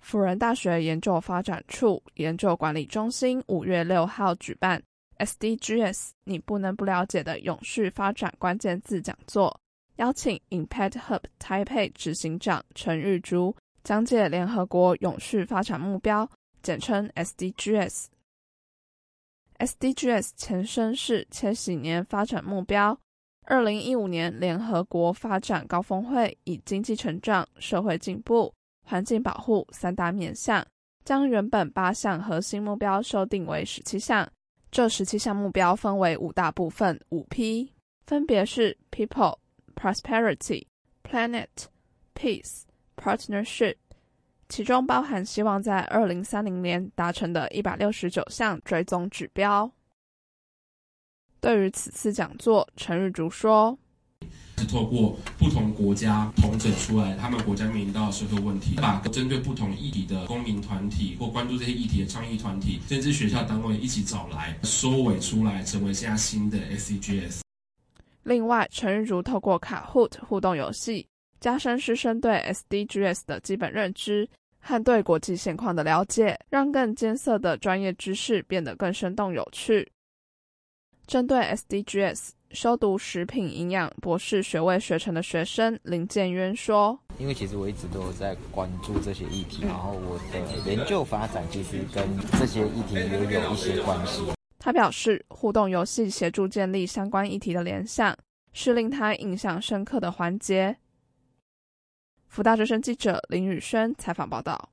辅仁大学研究发展处研究管理中心5月6号举办 SDGs 你不能不了解的永续发展关键字讲座，邀请 Impact Hub Taipei 执行长陈玉竹讲解联合国永续发展目标，简称 SDGs。SDGs 前身是千禧年发展目标，2015年联合国发展高峰会以经济成长、社会进步、环境保护3大面向，将原本8项核心目标修订为17项。这17项目标分为5大部分5批，分别是 People、Prosperity、Planet、Peace、Partnership， 其中包含希望在2030年达成的169项追踪指标。对于此次讲座，陈玉竹说， 是透过不同国家统整出来他们国家面临到的社会问题，把针对不同议题的公民团体或关注这些议题的倡议团体，甚至学校单位一起找来收尾出来，成为现在新的 SDGs。 另外，陈玉竹透过 Kahoot 互动游戏加深师生对 SDGs 的基本认知和对国际现况的了解，让更艰涩的专业知识变得更生动有趣。针对 SDGs， 修读食品营养博士学位学程的学生林建渊说， 因为其实我一直都有在关注这些议题，然后我的研究发展其实跟这些议题也有一些关系。 他表示，互动游戏协助建立相关议题的联想，是令他印象深刻的环节。福大之声记者林宇轩采访报道。